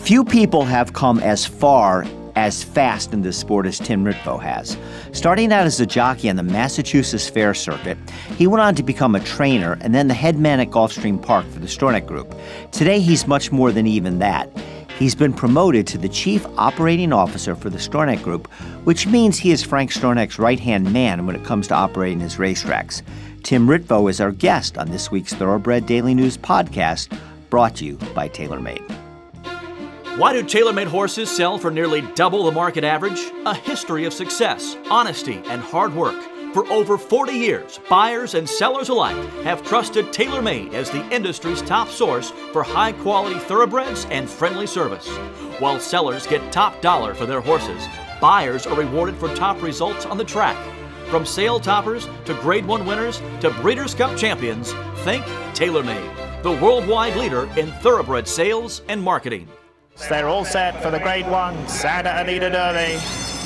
Few people have come as far as fast in this sport as Tim Ritvo has. Starting out as a jockey on the Massachusetts Fair Circuit, he went on to become a trainer and then the head man at Gulfstream Park for the Stronach Group. Today, he's much more than even that. He's been promoted to the Chief Operating Officer for the Stronach Group, which means he is Frank Stronach's right-hand man when it comes to operating his racetracks. Tim Ritvo is our guest on this week's Thoroughbred Daily News podcast, brought to you by TaylorMade. Why do TaylorMade horses sell for nearly double the market average? A history of success, honesty, and hard work. For over 40 years, buyers and sellers alike have trusted TaylorMade as the industry's top source for high-quality thoroughbreds and friendly service. While sellers get top dollar for their horses, buyers are rewarded for top results on the track. From sale toppers to Grade 1 winners to Breeders' Cup champions, think TaylorMade, the worldwide leader in thoroughbred sales and marketing. They're all set for the Grade 1 Santa Anita Derby.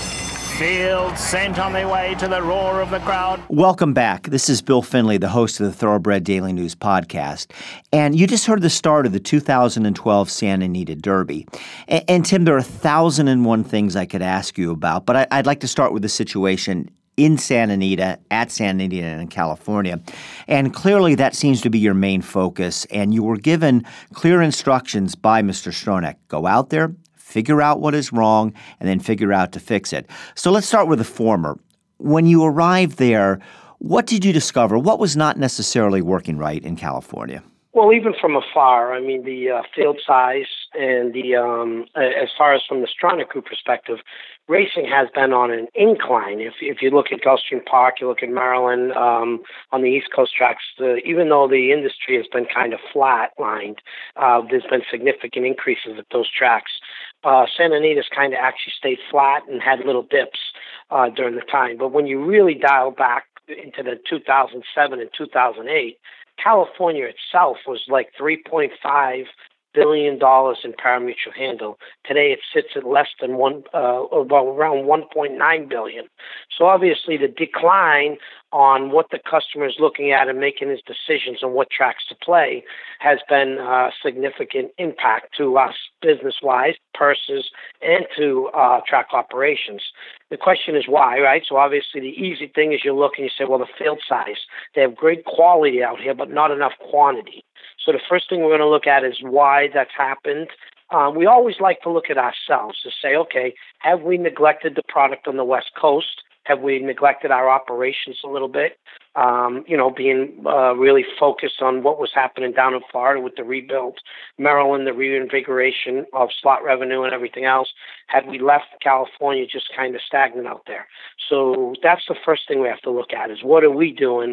Field sent on their way to the roar of the crowd. Welcome back. This is Bill Finley, the host of the Thoroughbred Daily News podcast. And you just heard the start of the 2012 Santa Anita Derby. And Tim, there are 1,001 things I could ask you about, but I'd like to start with the situation in Santa Anita, at Santa Anita in California. And clearly that seems to be your main focus. And you were given clear instructions by Mr. Stronach. Go out there, figure out what is wrong, and then figure out to fix it. So let's start with the former. When you arrived there, what did you discover? What was not necessarily working right in California? Well, even from afar, I mean, the field size and the as far as from the Stronach Group perspective, racing has been on an incline. If you look at Gulfstream Park, you look at Maryland, on the East Coast tracks, even though the industry has been kind of flat-lined, there's been significant increases at those tracks. Santa Anita's kind of actually stayed flat and had little dips during the time. But when you really dial back into the 2007 and 2008, California itself was like $3.5 billion in parimutuel handle. Today it sits at less than around $1.9 billion. So obviously the decline on what the customer is looking at and making his decisions on what tracks to play has been a significant impact to us business-wise, purses, and to track operations. The question is why, right? So obviously the easy thing is you look and you say, well, the field size. They have great quality out here, but not enough quantity. So the first thing we're going to look at is why that's happened. We always like to look at ourselves to say, okay, have we neglected the product on the West Coast? Have we neglected our operations a little bit? Being really focused on what was happening down in Florida with the rebuild, Maryland, the reinvigoration of slot revenue and everything else. Had we left California just kind of stagnant out there? So that's the first thing we have to look at is what are we doing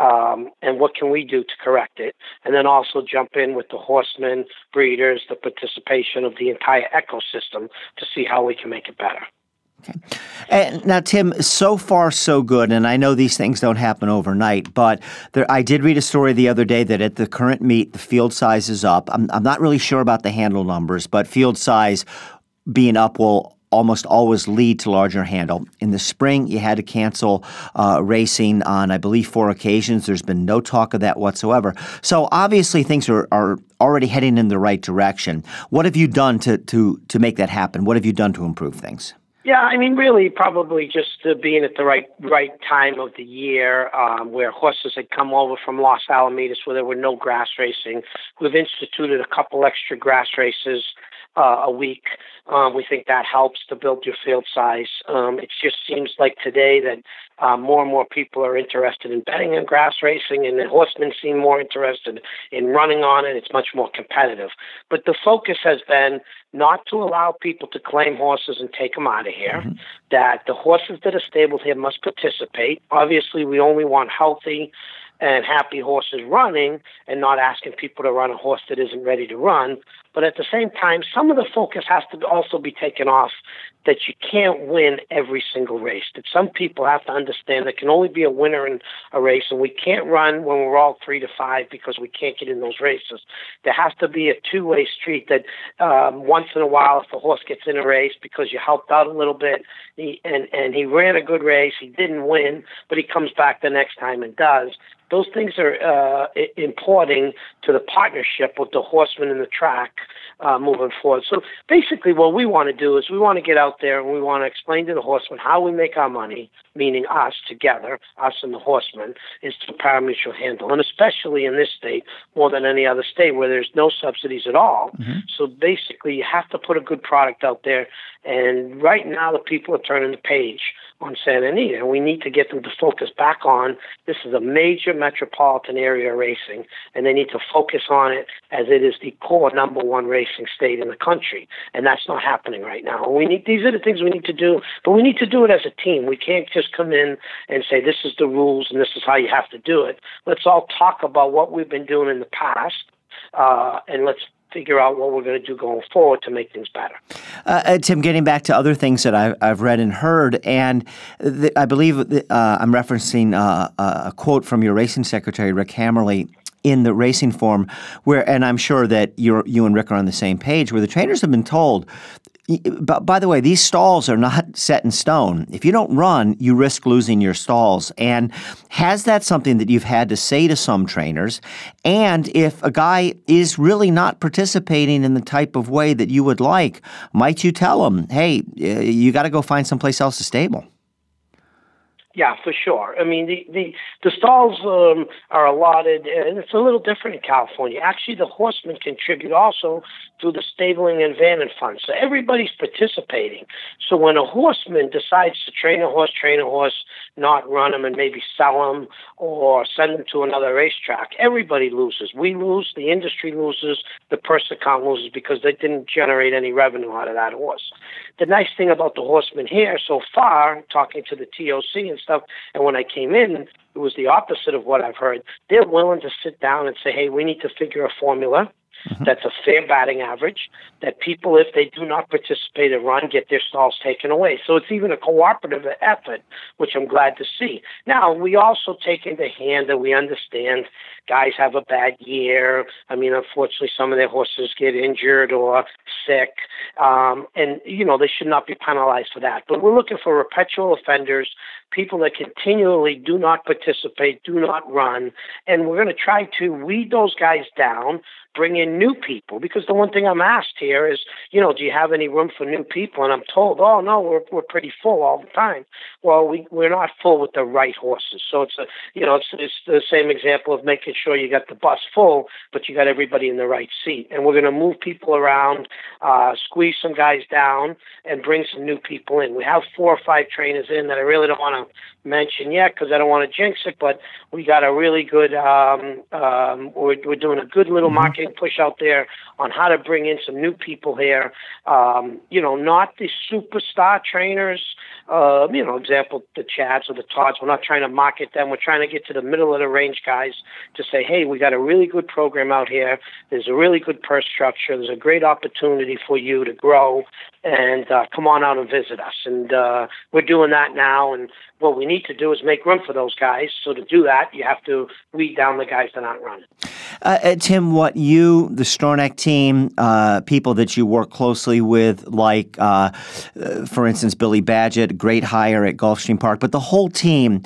and what can we do to correct it? And then also jump in with the horsemen, breeders, the participation of the entire ecosystem to see how we can make it better. Okay. And now, Tim, so far so good, and I know these things don't happen overnight, but I did read a story the other day that at the current meet, the field size is up. I'm not really sure about the handle numbers, but field size being up will almost always lead to larger handle. In the spring, you had to cancel racing on, I believe, 4 occasions. There's been no talk of that whatsoever. So obviously things are already heading in the right direction. What have you done to make that happen? What have you done to improve things? Yeah, I mean, really, probably just being at the right time of the year, where horses had come over from Los Alamitos, where there were no grass racing. We've instituted a couple extra grass races a week. We think that helps to build your field size. It just seems like today that more and more people are interested in betting in grass racing, and the horsemen seem more interested in running on it. It's much more competitive. But the focus has been not to allow people to claim horses and take them out of here, that the horses that are stabled here must participate. Obviously, we only want healthy and happy horses running and not asking people to run a horse that isn't ready to run. But at the same time, some of the focus has to also be taken off that you can't win every single race, that some people have to understand there can only be a winner in a race, and we can't run when we're all 3 to 5 because we can't get in those races. There has to be a two-way street that once in a while, if the horse gets in a race because you helped out a little bit and he ran a good race, he didn't win, but he comes back the next time and does. Those things are important to the partnership with the horseman and the track moving forward. So basically what we want to do is we want to get out there and we want to explain to the horsemen how we make our money, meaning us together, us and the horsemen, is to pari-mutuel handle. And especially in this state, more than any other state where there's no subsidies at all. Mm-hmm. So basically you have to put a good product out there. And right now the people are turning the page on Santa Anita, and we need to get them to focus back on this is a major metropolitan area racing, and they need to focus on it as it is the core number one racing state in the country, and that's not happening right now. These are the things we need to do, but we need to do it as a team. We can't just come in and say this is the rules and this is how you have to do it. Let's all talk about what we've been doing in the past, and let's figure out what we're going to do going forward to make things better. Tim, getting back to other things that I've read and heard, and I believe I'm referencing a quote from your racing secretary, Rick Hammerly, in the Racing Form, and I'm sure that you and Rick are on the same page, where the trainers have been told, by the way, these stalls are not set in stone. If you don't run, you risk losing your stalls. And has that something that you've had to say to some trainers? And if a guy is really not participating in the type of way that you would like, might you tell him, hey, you got to go find someplace else to stable? Yeah, for sure. I mean, the stalls are allotted, and it's a little different in California. Actually, the horsemen contribute also through the stabling and vanning fund. So everybody's participating. So when a horseman decides to train a horse, not run him and maybe sell him or send him to another racetrack, everybody loses. We lose, the industry loses, the purse account loses because they didn't generate any revenue out of that horse. The nice thing about the horsemen here so far, talking to the TOC and stuff, and when I came in, it was the opposite of what I've heard. They're willing to sit down and say, hey, we need to figure a formula that's a fair batting average, that people, if they do not participate and run, get their stalls taken away. So it's even a cooperative effort, which I'm glad to see. Now, we also take into hand that we understand guys have a bad year. I mean, unfortunately, some of their horses get injured or sick, and, they should not be penalized for that. But we're looking for perpetual offenders, people that continually do not participate, do not run, and we're going to try to weed those guys down, bring in new people, because the one thing I'm asked here is, do you have any room for new people? And I'm told, oh, no, we're pretty full all the time. Well, we're not full with the right horses. So it's it's the same example of making sure you got the bus full, but you got everybody in the right seat. And we're going to move people around, squeeze some guys down, and bring some new people in. We have 4 or 5 trainers in that I really don't want to mention yet because I don't want to jinx it, but we got a really good, we're doing a good little marketing push out there on how to bring in some new people here, not the superstar trainers, example, the Chads or the Todds. We're not trying to market them. We're trying to get to the middle of the range guys to say, hey, we got a really good program out here. There's a really good purse structure. There's a great opportunity for you to grow, and come on out and visit us. And we're doing that now, and what we need to do is make room for those guys. So to do that, you have to weed down the guys that aren't running. Tim, what you, the Stronach team, people that you work closely with, like, for instance, Billy Badgett, great hire at Gulfstream Park, but the whole team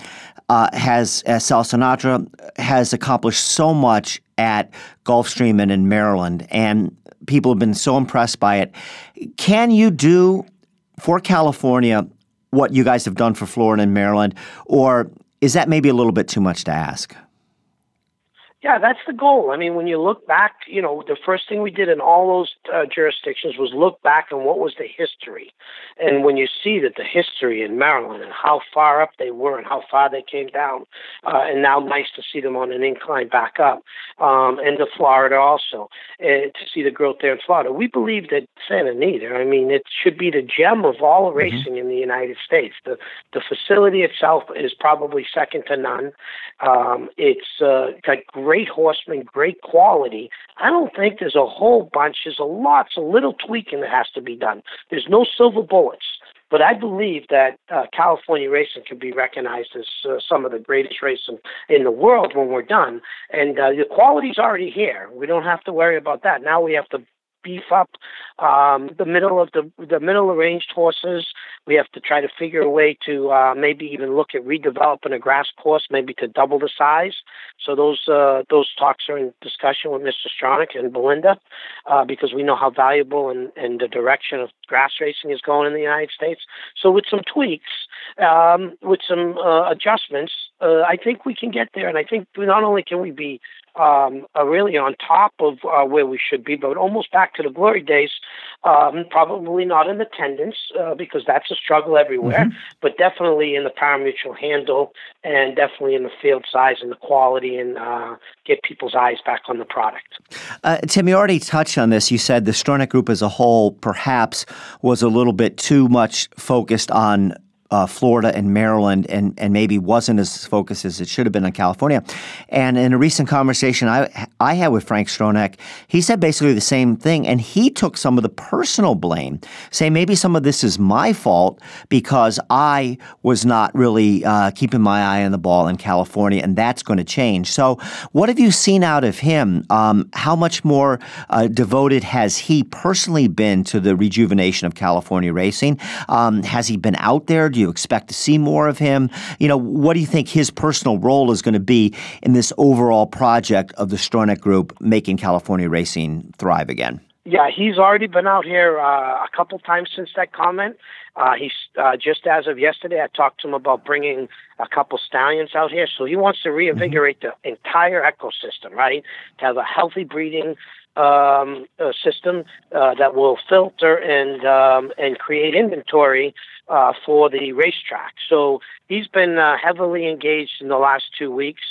Sal Sinatra has accomplished so much at Gulfstream and in Maryland, and people have been so impressed by it. Can you do for California what you guys have done for Florida and Maryland, or is that maybe a little bit too much to ask? Yeah, that's the goal. I mean, when you look back, the first thing we did in all those jurisdictions was look back on what was the history. And when you see that the history in Maryland and how far up they were and how far they came down, and now nice to see them on an incline back up, and to Florida also, to see the growth there in Florida. We believe that Santa Anita, it should be the gem of all racing in the United States. The facility itself is probably second to none. It's got great horsemen, great quality. I don't think there's a whole bunch. There's lots of little tweaking that has to be done. There's no silver bullets. But I believe that California racing can be recognized as some of the greatest racing in the world when we're done. And the quality's already here. We don't have to worry about that. Now we have to beef up the middle arranged horses. We have to try to figure a way to maybe even look at redeveloping a grass course, maybe to double the size. So those talks are in discussion with Mr. Stronach and Belinda because we know how valuable and the direction of grass racing is going in the United States. So with some tweaks, with some adjustments, I think we can get there. And I think not only can we be really on top of where we should be, but almost back to the glory days, probably not in attendance because that's a struggle everywhere, but definitely in the pari-mutuel handle and definitely in the field size and the quality and get people's eyes back on the product. Tim, you already touched on this. You said the Stronach Group as a whole perhaps was a little bit too much focused on Florida and Maryland and maybe wasn't as focused as it should have been on California. And in a recent conversation I had with Frank Stronach, he said basically the same thing, and he took some of the personal blame, saying maybe some of this is my fault because I was not really keeping my eye on the ball in California, and that's going to change. So what have you seen out of him? How much more devoted has he personally been to the rejuvenation of California racing? Has he been out there? Do you expect to see more of him? What do you think his personal role is going to be in this overall project of the Stronach Group making California racing thrive again? Yeah, he's already been out here a couple times since that comment. He's just as of yesterday, I talked to him about bringing a couple stallions out here. So he wants to reinvigorate the entire ecosystem, right? To have a healthy breeding system that will filter and create inventory for the racetrack. So he's been heavily engaged in the last 2 weeks.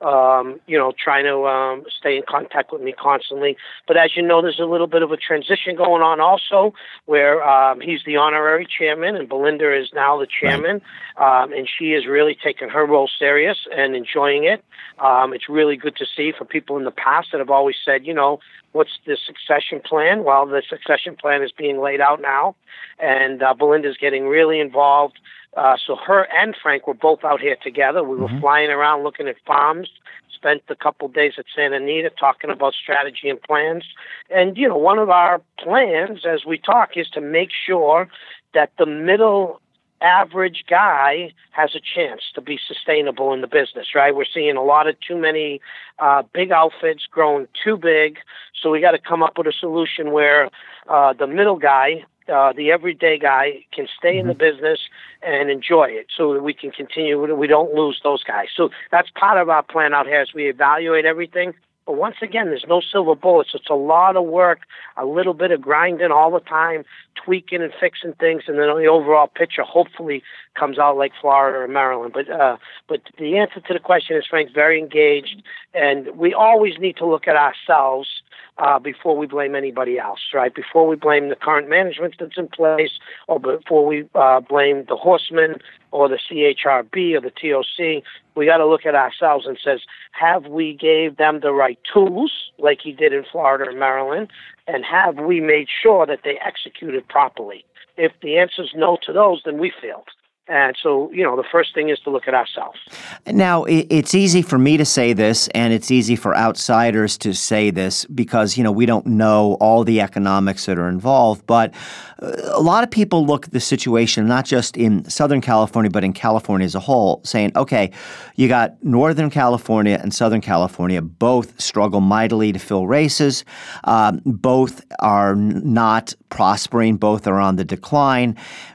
Trying to stay in contact with me constantly. But as you know, there's a little bit of a transition going on also where he's the honorary chairman and Belinda is now the chairman. Right. And she is really taking her role serious and enjoying it. It's really good to see for people in the past that have always said, what's the succession plan? Well, the succession plan is being laid out now, and Belinda's getting really involved. So her and Frank were both out here together. We were flying around looking at farms, spent a couple of days at Santa Anita talking about strategy and plans. And, one of our plans as we talk is to make sure that the middle average guy has a chance to be sustainable in the business, right? We're seeing a lot of too many big outfits growing too big. So we got to come up with a solution where the middle guy, the everyday guy, can stay in the business and enjoy it so that we can continue. We don't lose those guys. So that's part of our plan out here as we evaluate everything. But once again, there's no silver bullets. It's a lot of work, a little bit of grinding all the time, tweaking and fixing things, and then the overall picture hopefully comes out like Florida or Maryland. But the answer to the question is Frank's very engaged, and we always need to look at ourselves before we blame anybody else, right? Before we blame the current management that's in place, or before we blame the horsemen or the CHRB or the TOC, we got to look at ourselves and says, have we gave them the right tools like he did in Florida and Maryland, and have we made sure that they executed properly? If the answer is no to those, then we failed. And so, the first thing is to look at ourselves. Now, it's easy for me to say this, and it's easy for outsiders to say this because, we don't know all the economics that are involved. But a lot of people look at the situation, not just in Southern California, but in California as a whole, saying, okay, you got Northern California and Southern California, both struggle mightily to fill races. Both are not prospering. Both are on the decline.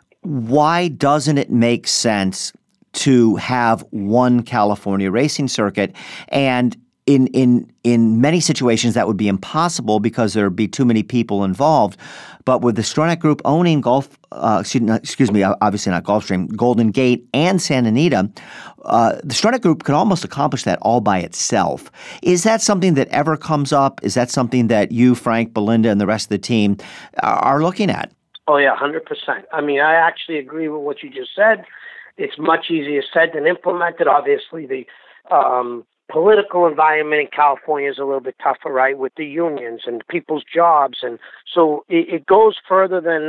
Why doesn't it make sense to have one California racing circuit? And in many situations that would be impossible because there would be too many people involved. But with the Stronach Group owning obviously not Gulfstream, Golden Gate and Santa Anita, the Stronach Group could almost accomplish that all by itself. Is that something that ever comes up? Is that something that you, Frank, Belinda, and the rest of the team are looking at? Oh, yeah, 100%. I mean, I actually agree with what you just said. It's much easier said than implemented. Obviously, the political environment in California is a little bit tougher, right, with the unions and people's jobs. And so it goes further than,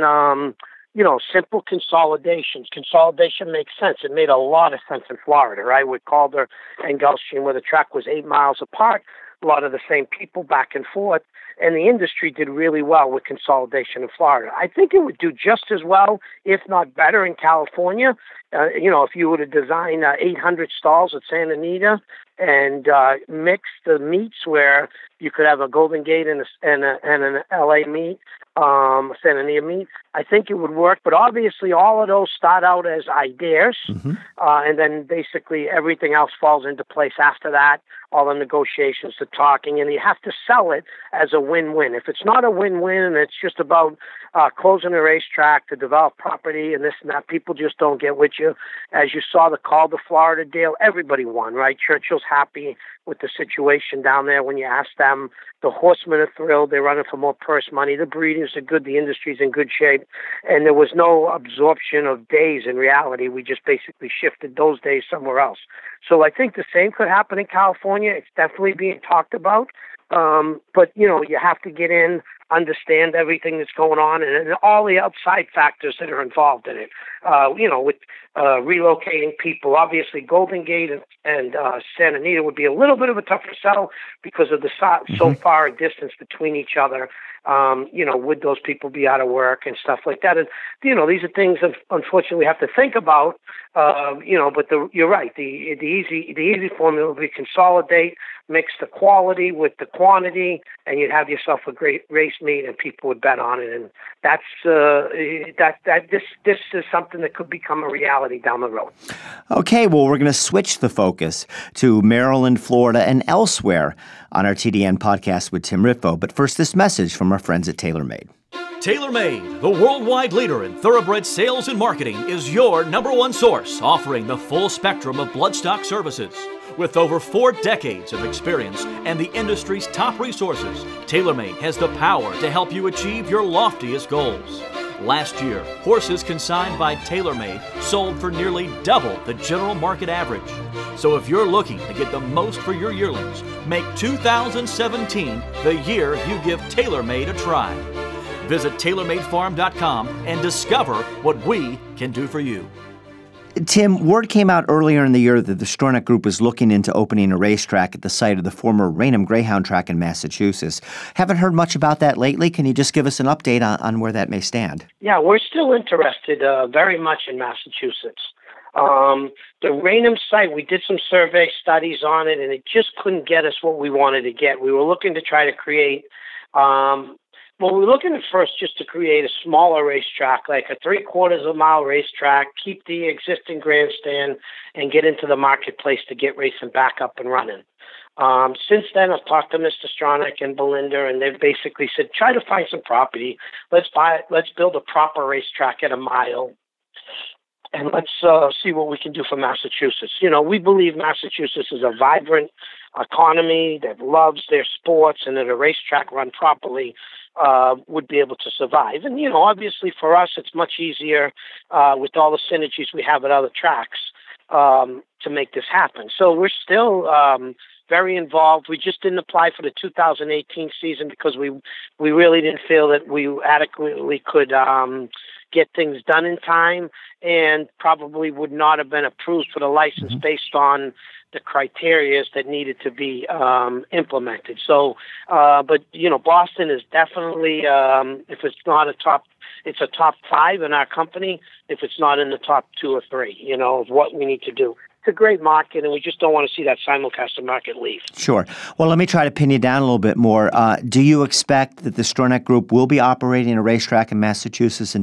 simple consolidations. Consolidation makes sense. It made a lot of sense in Florida, right, with Calder and Gulfstream, where the track was 8 miles apart. a lot of the same people back and forth. And the industry did really well with consolidation in Florida. I think it would do just as well, if not better, in California. If you were to design 800 stalls at Santa Anita and mix the meats where you could have a Golden Gate and an LA meat, Santa Anita meat, I think it would work. But obviously, all of those start out as ideas, and then basically everything else falls into place after that. All the negotiations, the talking, and you have to sell it as a win-win. If it's not a win-win and it's just about closing a racetrack to develop property and this and that, people just don't get with you. As you saw the Calder Florida deal, everybody won, right? Churchill's happy with the situation down there when you ask them. The horsemen are thrilled. They're running for more purse money. The breeders are good. The industry's in good shape. And there was no absorption of days in reality. We just basically shifted those days somewhere else. So I think the same could happen in California. It's definitely being talked about. But, you have to get in, understand everything that's going on and all the outside factors that are involved in it. With relocating people, obviously Golden Gate and Santa Anita would be a little bit of a tougher sell because of the so far a distance between each other. Would those people be out of work and stuff like that? And, these are things that unfortunately we have to think about, but you're right. The easy formula would be consolidate, mix the quality with the quantity, and you'd have yourself a great race meet and people would bet on it. And that's, this is something that could become a reality down the road. Okay, well, we're going to switch the focus to Maryland, Florida, and elsewhere on our TDN podcast with Tim Ritvo. But first, this message from our friends at TaylorMade. TaylorMade, the worldwide leader in thoroughbred sales and marketing, is your number one source, offering the full spectrum of bloodstock services. With over 4 decades of experience and the industry's top resources, TaylorMade has the power to help you achieve your loftiest goals. Last year, horses consigned by TaylorMade sold for nearly double the general market average. So if you're looking to get the most for your yearlings, make 2017 the year you give TaylorMade a try. Visit TaylorMadeFarm.com and discover what we can do for you. Tim, word came out earlier in the year that the Stronach Group is looking into opening a racetrack at the site of the former Raynham Greyhound track in Massachusetts. Haven't heard much about that lately. Can you just give us an update on where that may stand? Yeah, we're still interested very much in Massachusetts. The Raynham site, we did some survey studies on it, and it just couldn't get us what we wanted to get. We were looking to try to create we were looking at first just to create a smaller racetrack, like a 3/4 mile racetrack, keep the existing grandstand, and get into the marketplace to get racing back up and running. Since then, I've talked to Mr. Stronach and Belinda, and they've basically said, try to find some property. Let's buy it. Let's build a proper racetrack at a mile. And let's see what we can do for Massachusetts. We believe Massachusetts is a vibrant economy that loves their sports, and that a racetrack run properly would be able to survive. And, obviously for us, it's much easier with all the synergies we have at other tracks to make this happen. So we're still very involved. We just didn't apply for the 2018 season because we really didn't feel that we adequately could get things done in time, and probably would not have been approved for the license based on the criteria that needed to be implemented. So, but Boston is definitely, if it's not it's a top 5 in our company. If it's not in the top 2 or 3, of what we need to do. It's a great market, and we just don't want to see that simulcaster market leave. Sure. Well, let me try to pin you down a little bit more. Do you expect that the Stronach Group will be operating a racetrack in Massachusetts in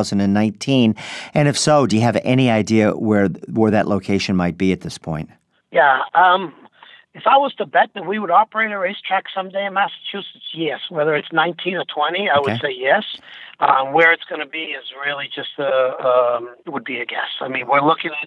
2019? And if so, do you have any idea where that location might be at this point? Yeah. If I was to bet that we would operate a racetrack someday in Massachusetts, yes. Whether it's 19 or 20, I would say yes. Where it's going to be is really just would be a guess. I mean, we're looking at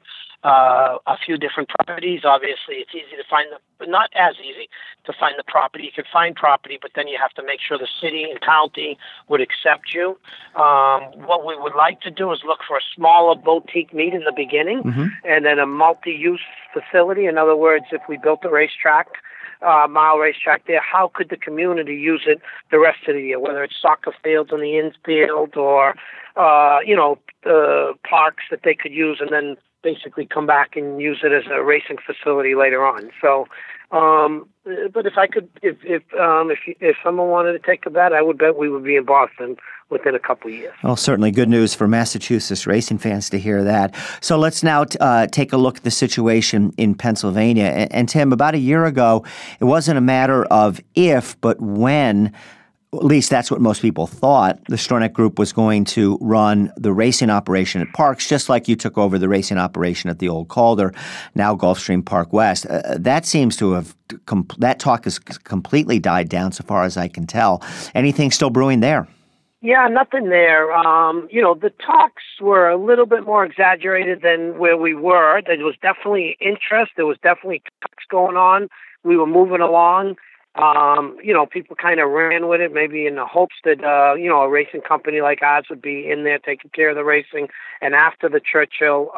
a few different properties. Obviously, it's easy to find but not as easy to find the property. You can find property, but then you have to make sure the city and county would accept you. What we would like to do is look for a smaller boutique meet in the beginning, and then a multi-use facility. In other words, if we built a racetrack, mile racetrack there, how could the community use it the rest of the year, whether it's soccer fields on the infield or, parks that they could use, and then basically come back and use it as a racing facility later on. So, but if someone wanted to take a bet, I would bet we would be in Boston within a couple of years. Well, certainly good news for Massachusetts racing fans to hear that. So let's now take a look at the situation in Pennsylvania. And Tim, about a year ago, it wasn't a matter of if, but when. At least that's what most people thought. The Stronach Group was going to run the racing operation at Parx, just like you took over the racing operation at the old Calder, now Gulfstream Park West. That seems to have that talk has completely died down, so far as I can tell. Anything still brewing there? Yeah, nothing there. The talks were a little bit more exaggerated than where we were. There was definitely interest. There was definitely talks going on. We were moving along. People kind of ran with it, maybe in the hopes that, a racing company like ours would be in there taking care of the racing. And after the Churchill,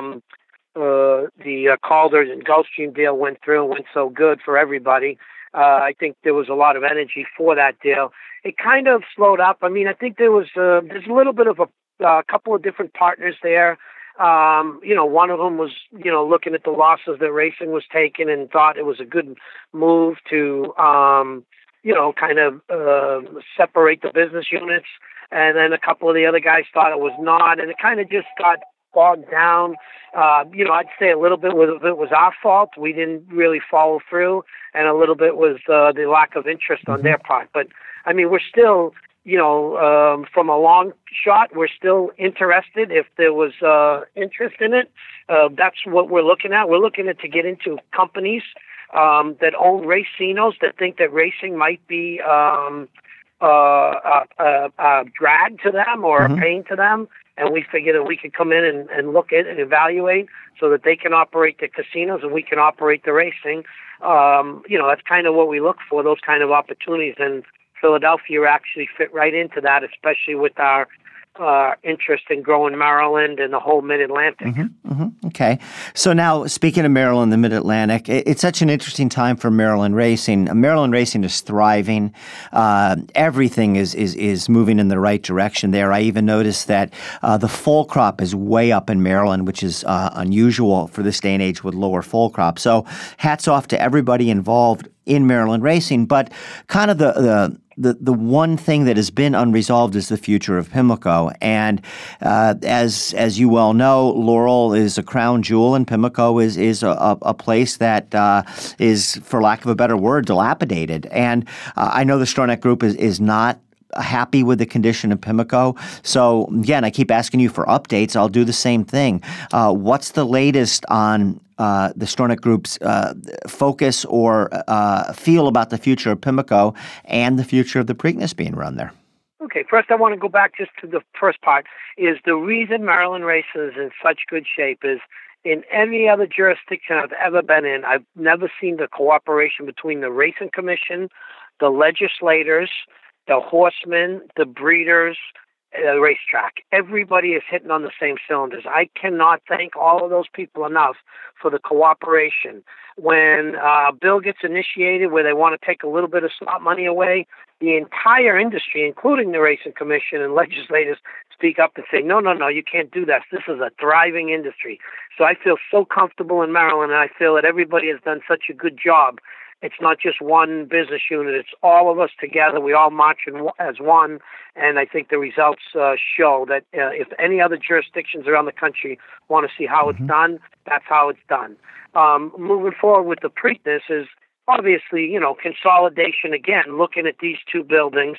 the Calder and Gulfstream deal went through and went so good for everybody, I think there was a lot of energy for that deal. It kind of slowed up. I mean, I think there's a little bit of a couple of different partners there. One of them was, looking at the losses that racing was taking and thought it was a good move to, separate the business units. And then a couple of the other guys thought it was not. And it kind of just got bogged down. I'd say a little bit of it was our fault. We didn't really follow through. And a little bit was the lack of interest on their part. But, I mean, we're still... from a long shot, we're still interested if there was interest in it. That's what we're looking at. We're looking at to get into companies that own racinos that think that racing might be a drag to them or a pain to them. And we figure that we could come in and look at and evaluate so that they can operate the casinos and we can operate the racing. That's kind of what we look for, those kind of opportunities. And Philadelphia actually fit right into that, especially with our interest in growing Maryland and the whole Mid-Atlantic. Okay. So now, speaking of Maryland, the Mid-Atlantic, it's such an interesting time for Maryland racing. Maryland racing is thriving. Everything is moving in the right direction there. I even noticed that the foal crop is way up in Maryland, which is unusual for this day and age with lower foal crop. So hats off to everybody involved in Maryland racing. But kind of the one thing that has been unresolved is the future of Pimlico. And as you well know, Laurel is a crown jewel, and Pimlico is a place that is, for lack of a better word, dilapidated. And I know the Stronach Group is not happy with the condition of Pimlico. So again, I keep asking you for updates. I'll do the same thing. What's the latest on the Stronach Group's focus or feel about the future of Pimlico and the future of the Preakness being run there? Okay, first I want to go back just to the first part, is the reason Maryland racing is in such good shape is in any other jurisdiction I've ever been in, I've never seen the cooperation between the Racing Commission, the legislators, the horsemen, the breeders, the racetrack. Everybody is hitting on the same cylinders. I cannot thank all of those people enough for the cooperation. When a bill gets initiated where they want to take a little bit of slot money away, the entire industry, including the Racing Commission and legislators, speak up and say, no, you can't do that. This is a thriving industry. So I feel so comfortable in Maryland, and I feel that everybody has done such a good job. It's not just one business unit. It's all of us together. We all march as one, and I think the results show that if any other jurisdictions around the country want to see how it's done, that's how it's done. Moving forward with the Preakness is obviously, consolidation again, looking at these two buildings.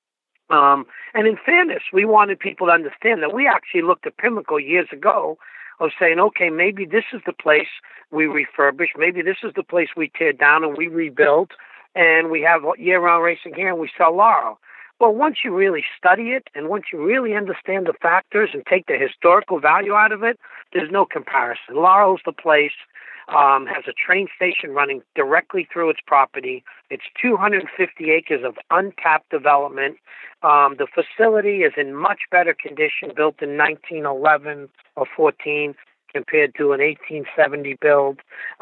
And in fairness, we wanted people to understand that we actually looked at Pimlico years ago of saying, okay, maybe this is the place we refurbish. Maybe this is the place we tear down and we rebuild, and we have year-round racing here and we sell Laurel. Well, once you really study it and once you really understand the factors and take the historical value out of it, there's no comparison. Laurel's the place. Has a train station running directly through its property. It's 250 acres of untapped development. The facility is in much better condition, built in 1911 or 14 compared to an 1870 build.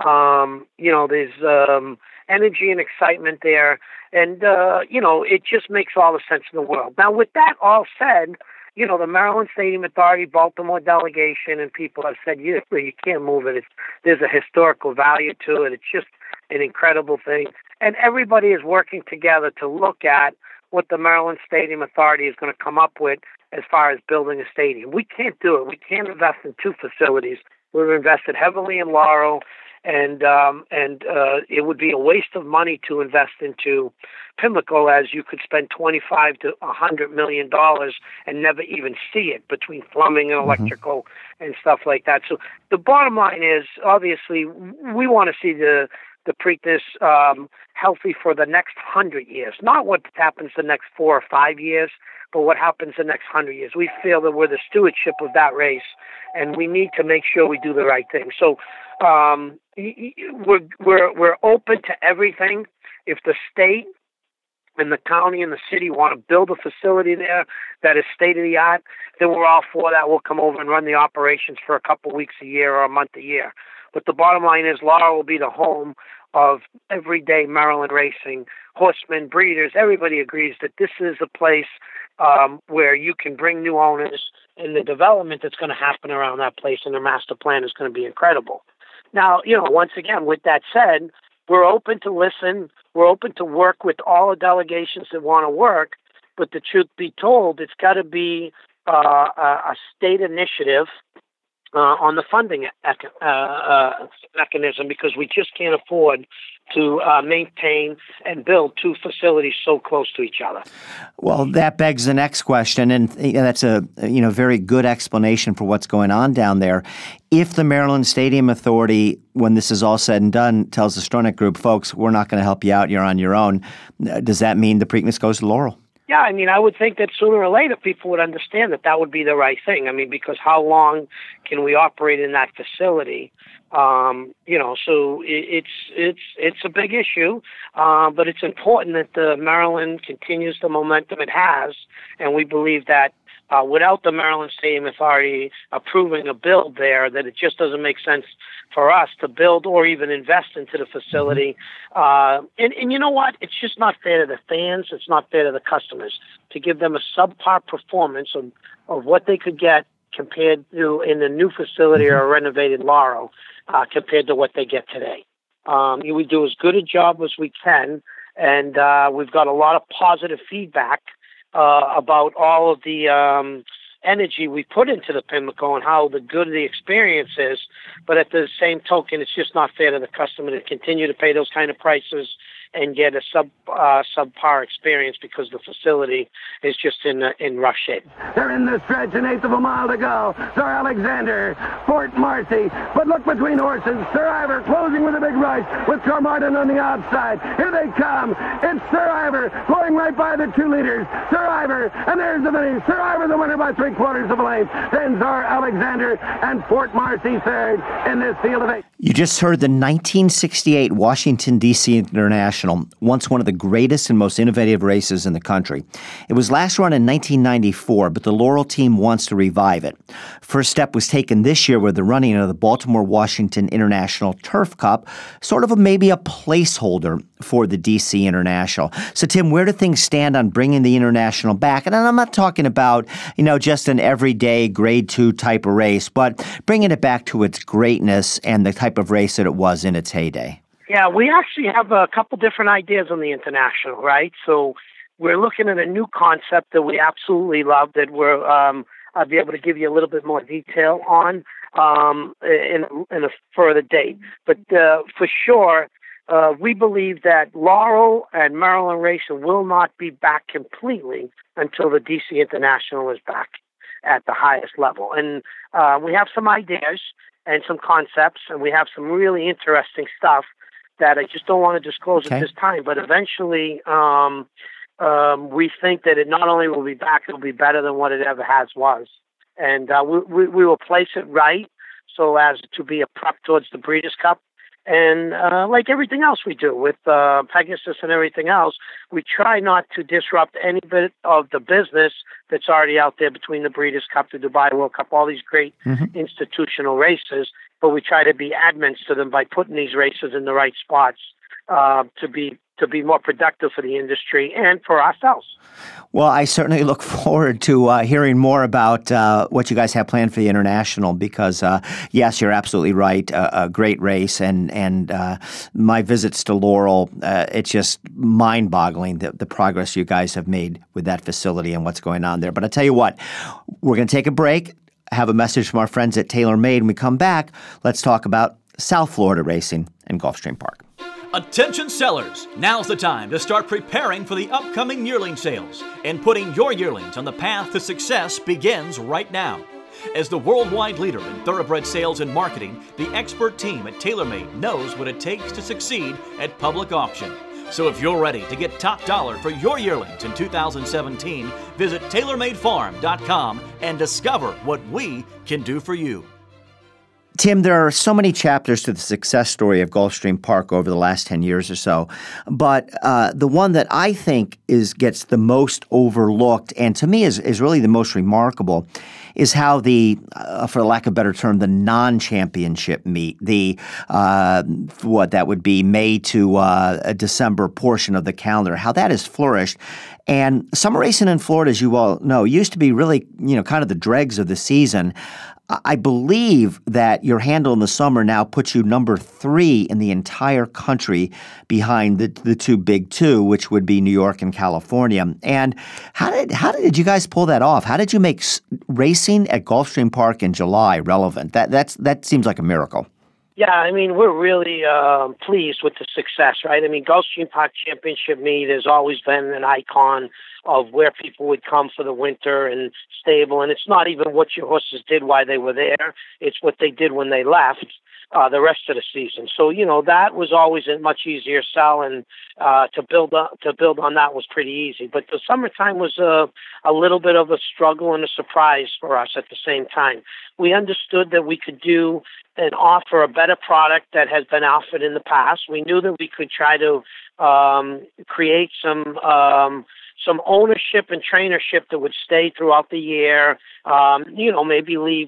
There's energy and excitement there. And, it just makes all the sense in the world. Now, with that all said, the Maryland Stadium Authority, Baltimore delegation, and people have said, you can't move it. There's a historical value to it. It's just an incredible thing. And everybody is working together to look at what the Maryland Stadium Authority is going to come up with as far as building a stadium. We can't do it. We can't invest in two facilities. We've invested heavily in Laurel, and it would be a waste of money to invest into Pimlico, as you could spend $25 to $100 million and never even see it between plumbing and electrical and stuff like that. So the bottom line is, obviously, we want to see the Preakness healthy for the next 100 years, not what happens the next 4 or 5 years, but what happens the next 100 years. We feel that we're the stewardship of that race, and we need to make sure we do the right thing. So we're open to everything. If the state and the county and the city want to build a facility there that is state-of-the-art, then we're all for that. We'll come over and run the operations for a couple weeks a year or a month a year. But the bottom line is Laurel will be the home of everyday Maryland racing, horsemen, breeders. Everybody agrees that this is a place where you can bring new owners, and the development that's going to happen around that place and the master plan is going to be incredible. Now, once again, with that said, we're open to listen. We're open to work with all the delegations that want to work. But the truth be told, it's got to be a state initiative on the funding mechanism, because we just can't afford to maintain and build two facilities so close to each other. Well, that begs the next question, and that's a very good explanation for what's going on down there. If the Maryland Stadium Authority, when this is all said and done, tells the Stronach Group, folks, we're not going to help you out, you're on your own, does that mean the Preakness goes to Laurel? Yeah, I would think that sooner or later people would understand that would be the right thing. Because how long can we operate in that facility? So it's a big issue, but it's important that the Maryland continues the momentum it has, and we believe that without the Maryland Stadium Authority approving a build there, that it just doesn't make sense for us to build or even invest into the facility. And you know what? It's just not fair to the fans. It's not fair to the customers to give them a subpar performance of what they could get compared to in the new facility or a renovated Laurel compared to what they get today. We do as good a job as we can, and we've got a lot of positive feedback about all of the energy we put into the Pimlico and how good the experience is. But at the same token, it's just not fair to the customer to continue to pay those kind of prices and get a subpar experience because the facility is just in rough shape. They're in the stretch, an eighth of a mile to go. Sir Alexander, Fort Marcy, but look between horses. Sir Ivor closing with a big rush with Carmarthen on the outside. Here they come. It's Sir Ivor going right by the 2 leaders. Sir Ivor, and there's the finish. Sir Ivor, the winner by 3/4 of a length. Then Sir Alexander and Fort Marcy third in this field of 8. You just heard the 1968 Washington, D.C. International, once one of the greatest and most innovative races in the country. It was last run in 1994, but the Laurel team wants to revive it. First step was taken this year with the running of the Baltimore-Washington International Turf Cup, sort of maybe a placeholder for the D.C. International. So, Tim, where do things stand on bringing the International back? And I'm not talking about, just an everyday Grade 2 type of race, but bringing it back to its greatness and the type of race that it was in its heyday. Yeah, we actually have a couple different ideas on the International, right? So we're looking at a new concept that we absolutely love that I'll be able to give you a little bit more detail on in a further date. But for sure, we believe that Laurel and Maryland racing will not be back completely until the DC International is back at the highest level. And we have some ideas and some concepts, and we have some really interesting stuff that I just don't want to disclose at this time. But eventually, we think that it not only will be back, it will be better than what it ever was. And we will place it right so as to be a prep towards the Breeders' Cup. And like everything else we do with Pegasus and everything else, we try not to disrupt any bit of the business that's already out there between the Breeders' Cup, the Dubai World Cup, all these great institutional races. But we try to be admins to them by putting these races in the right spots to to be more productive for the industry and for ourselves. Well, I certainly look forward to hearing more about what you guys have planned for the International because, yes, you're absolutely right. A great race. And my visits to Laurel, it's just mind-boggling the progress you guys have made with that facility and what's going on there. But I tell you what, we're going to take a break, have a message from our friends at TaylorMade. When we come back, let's talk about South Florida racing and Gulfstream Park. Attention sellers, now's the time to start preparing for the upcoming yearling sales, and putting your yearlings on the path to success begins right now. As the worldwide leader in thoroughbred sales and marketing, the expert team at TaylorMade knows what it takes to succeed at public auction. So if you're ready to get top dollar for your yearlings in 2017, visit TaylorMadeFarm.com and discover what we can do for you. Tim, there are so many chapters to the success story of Gulfstream Park over the last 10 years or so, but the one that I think gets the most overlooked and to me is really the most remarkable is how for lack of a better term, the non-championship meet, what that would be May to a December portion of the calendar, how that has flourished. And summer racing in Florida, as you all know, used to be really, kind of the dregs of the season. I believe that your handle in the summer now puts you number 3 in the entire country behind the two big two, which would be New York and California. And how did you guys pull that off? How did you make racing at Gulfstream Park in July relevant? That seems like a miracle. Yeah, I mean, we're really pleased with the success, right? I mean, Gulfstream Park Championship Meet has always been an icon of where people would come for the winter and stable. And it's not even what your horses did while they were there. It's what they did when they left the rest of the season. So, that was always a much easier sell, and to build on that was pretty easy. But the summertime was a little bit of a struggle and a surprise for us at the same time. We understood that we could do and offer a better product that has been offered in the past. We knew that we could try to create some ownership and trainership that would stay throughout the year. Maybe leave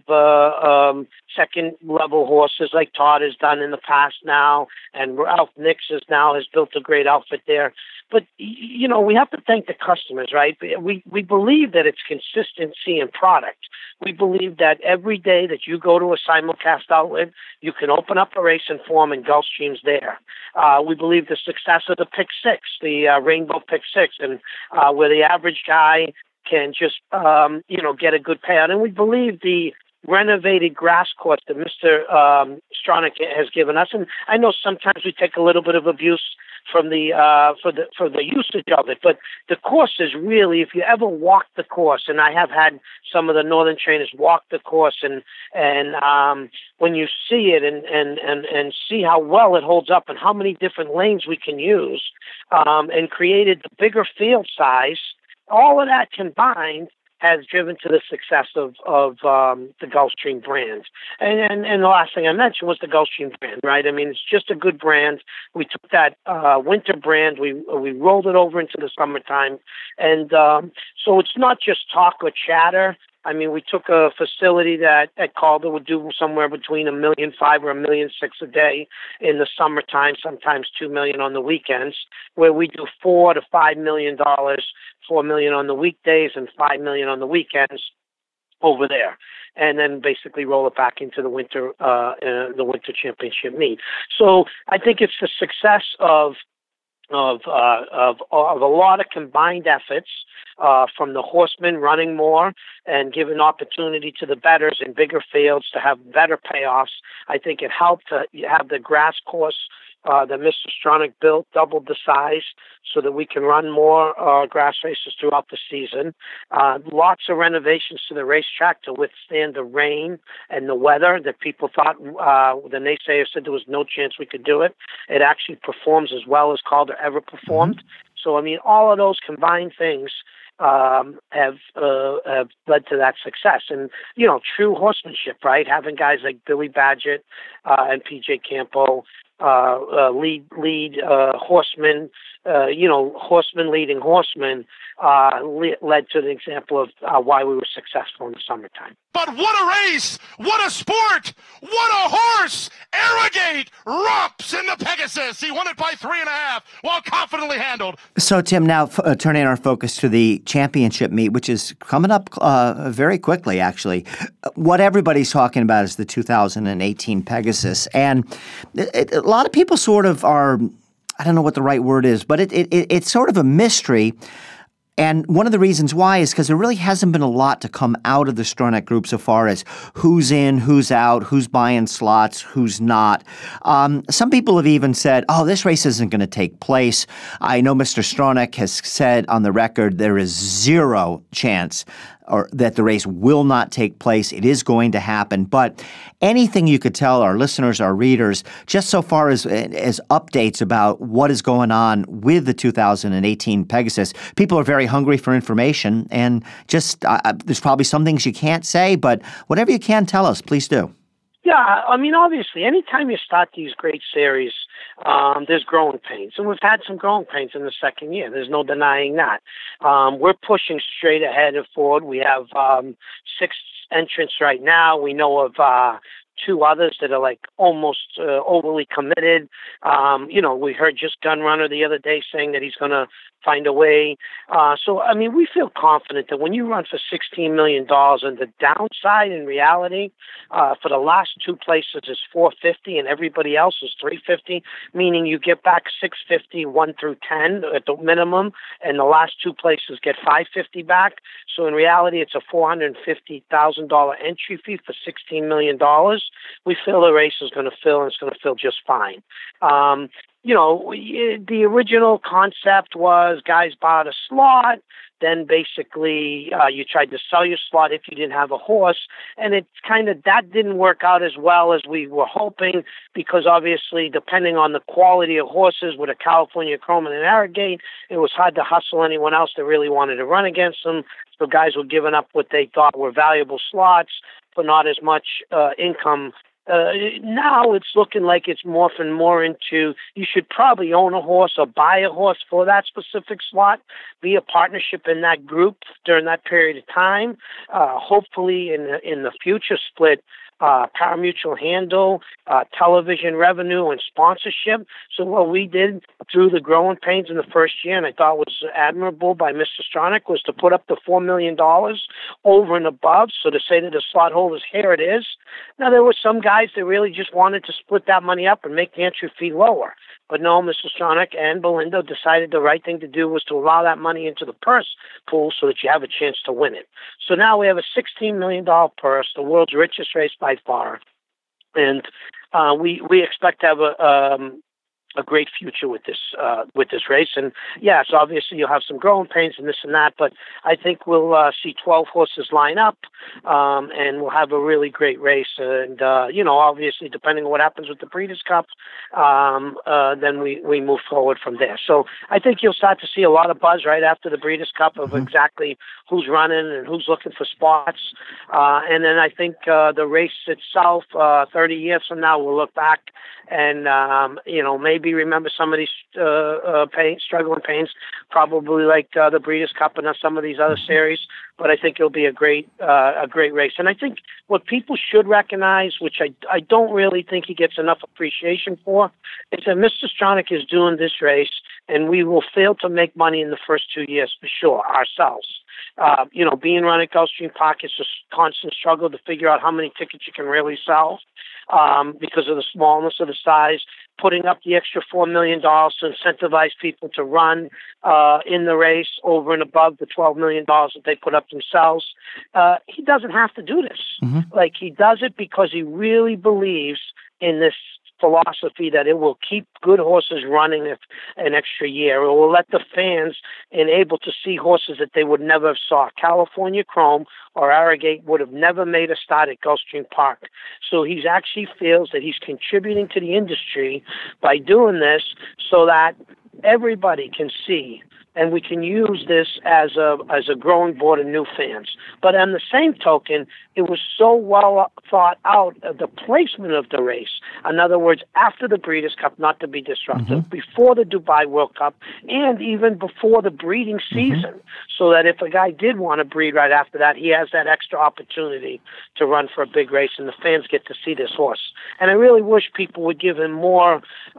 second-level horses like Todd has done in the past now, and Ralph Nix has built a great outfit there. But, we have to thank the customers, right? We believe that it's consistency in product. We believe that every day that you go to a simulcast outlet, you can open up a racing form and Gulfstream's there. We believe the success of the Pick 6, the Rainbow Pick 6, and where the average guy can just, get a good payout. And we believe the renovated grass course that Mr. Stronach has given us. And I know sometimes we take a little bit of abuse from the for the usage of it, but the course is really, if you ever walk the course, and I have had some of the northern trainers walk the course, and when you see it and see how well it holds up and how many different lanes we can use, and created the bigger field size, all of that combined has driven to the success of the Gulfstream brand. And the last thing I mentioned was the Gulfstream brand, right? I mean, it's just a good brand. We took that winter brand, we rolled it over into the summertime. And so it's not just talk or chatter. I mean, we took a facility that at Calder would do somewhere between $1.5 million or $1.6 million a day in the summertime, sometimes $2 million on the weekends, where we do $4 to $5 million, $4 million on the weekdays and $5 million on the weekends over there, and then basically roll it back into the winter championship meet. So I think it's the success of a lot of combined efforts from the horsemen running more and giving opportunity to the bettors in bigger fields to have better payoffs. I think it helped to have the grass course that Mr. Stronach built doubled the size so that we can run more grass races throughout the season. Lots of renovations to the racetrack to withstand the rain and the weather that people thought, the naysayers said there was no chance we could do it. It actually performs as well as Calder ever performed. So, I mean, all of those combined things have led to that success. And, true horsemanship, right? Having guys like Billy Badgett and PJ Campo lead horsemen, horsemen leading horsemen, led to the example of why we were successful in the summertime. But what a race! What a sport! What a horse! Arrogate romps in the Pegasus. He won it by 3.5, well confidently handled. So, Tim, now turning our focus to the championship meet, which is coming up very quickly, actually. What everybody's talking about is the 2018 Pegasus. And a lot of people sort of are, I don't know what the right word is, but it's sort of a mystery. And one of the reasons why is because there really hasn't been a lot to come out of the Stronach Group so far as who's in, who's out, who's buying slots, who's not. Some people have even said, oh, this race isn't going to take place. I know Mr. Stronach has said on the record there is zero chance or that the race will not take place. It is going to happen. But anything you could tell our listeners, our readers, just so far as updates about what is going on with the 2018 Pegasus. People are very hungry for information, and just there's probably some things you can't say, but whatever you can tell us, please do. Yeah, I mean, obviously, anytime you start these great series, there's growing pains. And we've had some growing pains in the second year. There's no denying that. We're pushing straight ahead and forward. We have 6 entrants right now. We know of 2 others that are like almost overly committed. We heard just Gunrunner the other day saying that he's going to find a way. So, I mean, we feel confident that when you run for $16 million, and the downside in reality for the last 2 places is $450 and everybody else is $350, meaning you get back $650, 1 through 10 at the minimum, and the last 2 places get $550 back. So in reality, it's a $450,000 entry fee for $16 million. We feel the race is going to fill, and it's going to fill just fine. The original concept was guys bought a slot, then basically you tried to sell your slot if you didn't have a horse, and it that didn't work out as well as we were hoping, because obviously depending on the quality of horses with a California Chrome and an Arrogate, it was hard to hustle anyone else that really wanted to run against them. So guys were giving up what they thought were valuable slots for not as much income. Now it's looking like it's morphing more into you should probably own a horse or buy a horse for that specific slot, be a partnership in that group during that period of time. Hopefully in the future split, pari-mutuel handle, television revenue, and sponsorship. So what we did through the growing pains in the first year, and I thought was admirable by Mr. Stronach, was to put up the $4 million over and above. So to say to the slot holders, here it is. Now, there were some guys that really just wanted to split that money up and make the entry fee lower. But no, Mr. Stronach and Belinda decided the right thing to do was to allow that money into the purse pool so that you have a chance to win it. So now we have a $16 million purse, the world's richest race by far. And we expect to have a great future with this race. And yes, obviously you'll have some growing pains and this and that, but I think we'll see 12 horses line up, and we'll have a really great race. And obviously depending on what happens with the Breeders' Cup, then we move forward from there. So I think you'll start to see a lot of buzz right after the Breeders' Cup of exactly who's running and who's looking for spots. And then I think the race itself, 30 years from now, we'll look back and maybe remember some of these struggling pains, probably like the Breeders' Cup and some of these other series. But I think it'll be a great race. And I think what people should recognize, which I don't really think he gets enough appreciation for, is that Mr. Stronach is doing this race, and we will fail to make money in the first 2 years for sure ourselves. Being run at Gulfstream Park is a constant struggle to figure out how many tickets you can really sell because of the smallness of the size. Putting up the extra $4 million to incentivize people to run in the race over and above the $12 million that they put up themselves. He doesn't have to do this. Mm-hmm. Like, he does it because he really believes in this philosophy that it will keep good horses running an extra year. It will let the fans enable to see horses that they would never have saw. California Chrome or Arrogate would have never made a start at Gulfstream Park. So he actually feels that he's contributing to the industry by doing this so that everybody can see and we can use this as a growing board of new fans. But on the same token, it was so well thought out, the placement of the race. In other words, after the Breeders' Cup, not to be disruptive, before the Dubai World Cup, and even before the breeding season, so that if a guy did want to breed right after that, he has that extra opportunity to run for a big race, and the fans get to see this horse. And I really wish people would give him more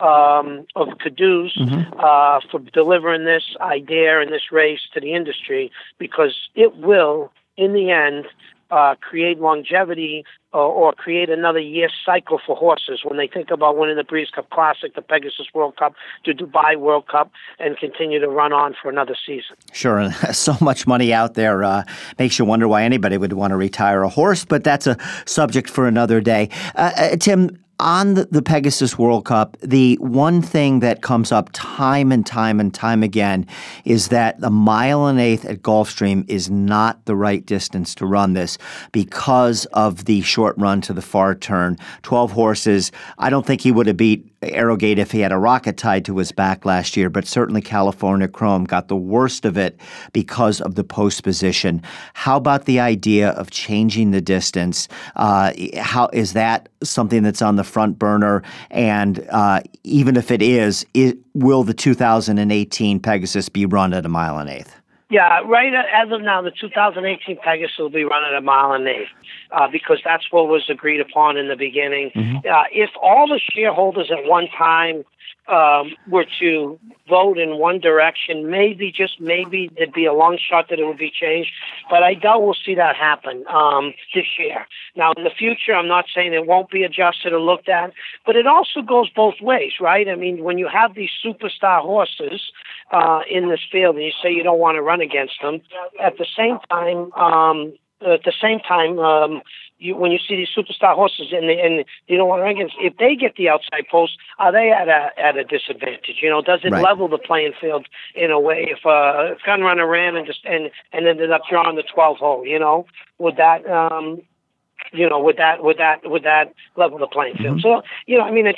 of kudos for delivering this idea and this race to the industry, because it will, in the end, create longevity or create another year cycle for horses when they think about winning the Breeders' Cup Classic, the Pegasus World Cup, the Dubai World Cup, and continue to run on for another season. Sure, and so much money out there makes you wonder why anybody would want to retire a horse, but that's a subject for another day. Tim, on the Pegasus World Cup, the one thing that comes up time and time and time again is that the 1.1 miles at Gulfstream is not the right distance to run this because of the short run to the far turn. 12 horses. I don't think he would have beat Arrogate if he had a rocket tied to his back last year, but certainly California Chrome got the worst of it because of the post position. How about the idea of changing the distance? How is that something that's on the front burner? And even if it is, will the 2018 Pegasus be run at 1.1 miles? Yeah, right as of now, the 2018 Pegasus will be run at 1.1 miles because that's what was agreed upon in the beginning. If all the shareholders at one time were to vote in one direction, maybe, just maybe, there'd be a long shot that it would be changed. But I doubt we'll see that happen this year. Now, in the future, I'm not saying it won't be adjusted or looked at, but it also goes both ways, right? I mean, when you have these superstar horses in this field and you say you don't want to run against them, at the same time, when you see these superstar horses and you don't want to run against, if they get the outside post, are they at a disadvantage? You know, does it level the playing field in a way? If a gun runner ran and ended up drawing the 12 hole, you know, would that would that level the playing field? So, you know, I mean,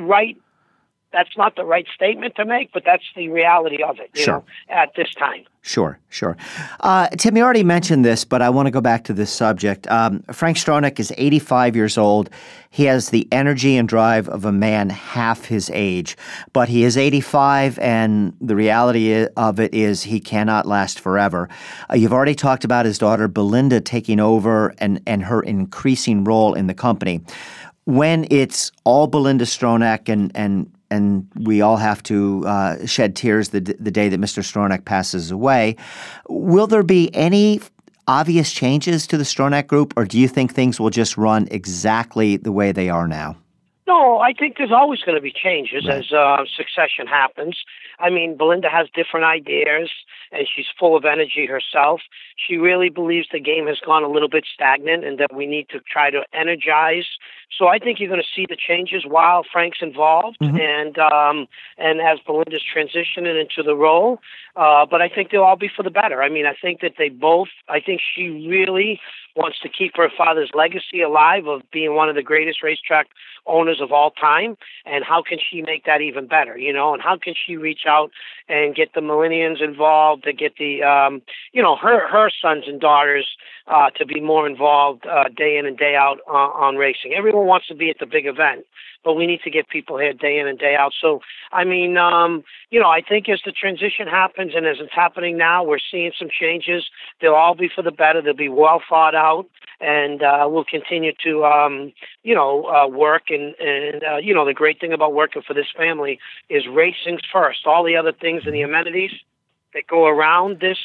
that's not the right statement to make, but that's the reality of it, you know, at this time. Sure. Tim, you already mentioned this, but I want to go back to this subject. Frank Stronach is 85 years old. He has the energy and drive of a man half his age, but he is 85, and the reality of it is he cannot last forever. You've already talked about his daughter Belinda taking over and her increasing role in the company. When it's all Belinda Stronach and we all have to shed tears the day that Mr. Stronach passes away, will there be any obvious changes to the Stronach Group, or do you think things will just run exactly the way they are now? No, I think there's always going to be changes as succession happens. I mean, Belinda has different ideas, and she's full of energy herself. She really believes the game has gone a little bit stagnant and that we need to try to energize. So I think you're going to see the changes while Frank's involved and as Belinda's transitioning into the role. But I think they'll all be for the better. I mean, I think that I think she really wants to keep her father's legacy alive of being one of the greatest racetrack owners of all time. And how can she make that even better, you know? And how can she reach out and get the millennials involved, to get the, her sons and daughters to be more involved day in and day out on racing. Everyone wants to be at the big event, but we need to get people here day in and day out. So, I mean, I think as the transition happens and as it's happening now, we're seeing some changes. They'll all be for the better. They'll be well thought out, and we'll continue to, work. And the great thing about working for this family is racing's first. All the other things and the amenities that go around this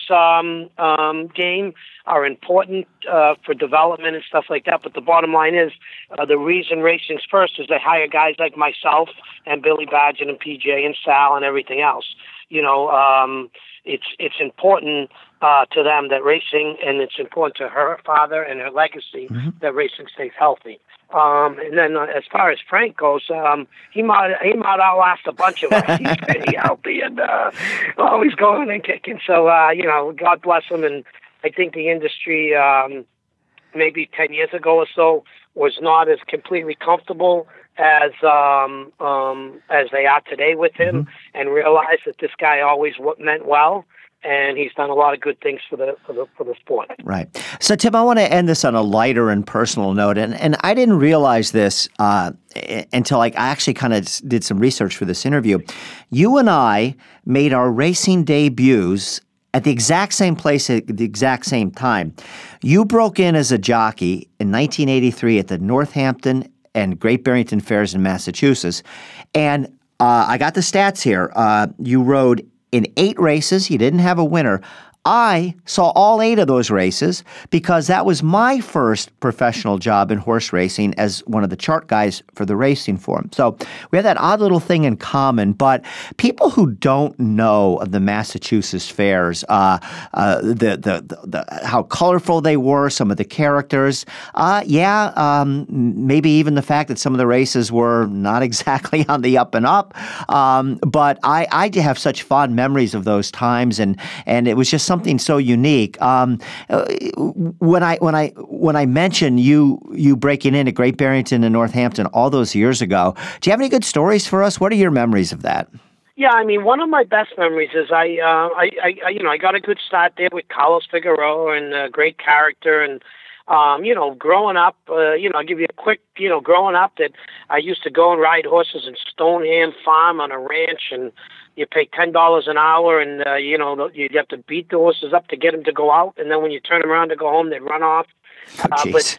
game are important for development and stuff like that. But the bottom line is the reason racing's first is they hire guys like myself and Billy Badgett and PJ and Sal and everything else. You know, it's important to them that racing, and it's important to her father and her legacy that racing stays healthy. And then as far as Frank goes, he might outlast a bunch of us. He's pretty healthy and always going and kicking. So, God bless him. And I think the industry, maybe 10 years ago or so, was not as completely comfortable as they are today with him, and realized that this guy always meant well. and he's done a lot of good things for the sport. Right. So, Tim, I want to end this on a lighter and personal note, and I didn't realize this until I actually kind of did some research for this interview. You and I made our racing debuts at the exact same place at the exact same time. You broke in as a jockey in 1983 at the Northampton and Great Barrington Fairs in Massachusetts, and I got the stats here. You rode in 8 races. You didn't have a winner. I saw all 8 of those races because that was my first professional job in horse racing as one of the chart guys for the Racing Form. So we have that odd little thing in common. But people who don't know of the Massachusetts fairs, how colorful they were, some of the characters, maybe even the fact that some of the races were not exactly on the up and up. But I have such fond memories of those times, and it was just something so unique. When I mentioned you breaking in at Great Barrington and Northampton all those years ago, do you have any good stories for us? What are your memories of that? Yeah, I mean, one of my best memories is I got a good start there with Carlos Figueroa and a great character, and growing up, I'll give you a quick, growing up that I used to go and ride horses in Stoneham Farm on a ranch, and you pay $10 an hour, and you'd have to beat the horses up to get them to go out, and then when you turn them around to go home, they'd run off. But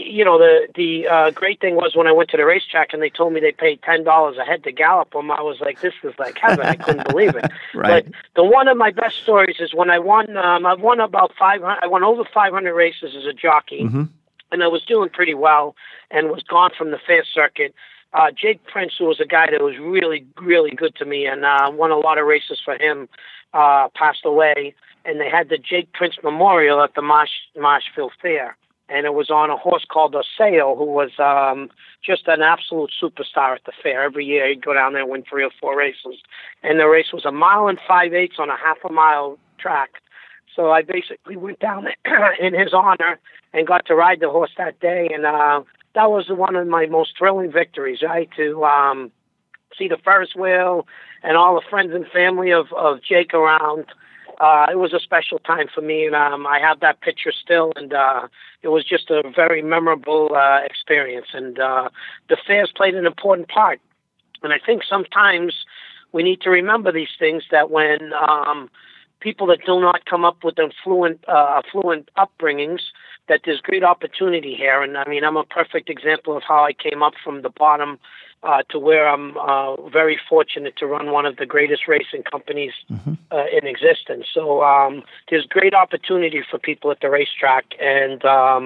the great thing was when I went to the racetrack and they told me they paid $10 a head to gallop them, I was like, this is like heaven. I couldn't believe it. Right. But one of my best stories is when I won. I won about 500. I won over 500 races as a jockey, and I was doing pretty well and was gone from the fair circuit. Jake Prince, who was a guy that was really, really good to me and won a lot of races for him, passed away. And they had the Jake Prince Memorial at the Marshfield Fair. And it was on a horse called Orseo, who was just an absolute superstar at the fair. Every year he'd go down there and win 3 or 4 races. And the race was 1 5/8 miles on a half-a-mile track. So I basically went down there in his honor and got to ride the horse that day. And that was one of my most thrilling victories, right? To see the Ferris wheel and all the friends and family of Jake around. It was a special time for me, and I have that picture still, and it was just a very memorable experience. And the fairs played an important part. And I think sometimes we need to remember these things, that when people that do not come up with affluent upbringings, that there's great opportunity here. And I mean, I'm a perfect example of how I came up from the bottom to where I'm very fortunate to run one of the greatest racing companies in existence. So there's great opportunity for people at the racetrack, and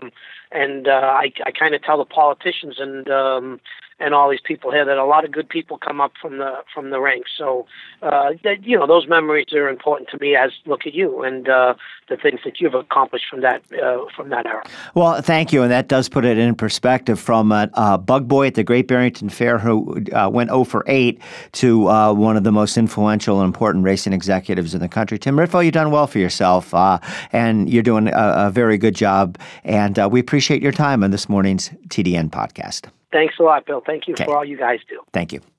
I kind of tell the politicians and all these people here that a lot of good people come up from the ranks. So those memories are important to me, as look at you and the things that you've accomplished from that era. Well, thank you, and that does put it in perspective from a bug boy at the Great Barrington Fair who went 0 for 8 to one of the most influential and important racing executives in the country. Tim Riffo, you've done well for yourself, and you're doing a very good job, and we appreciate your time on this morning's TDN podcast. Thanks a lot, Bill. Thank you for all you guys do. Thank you.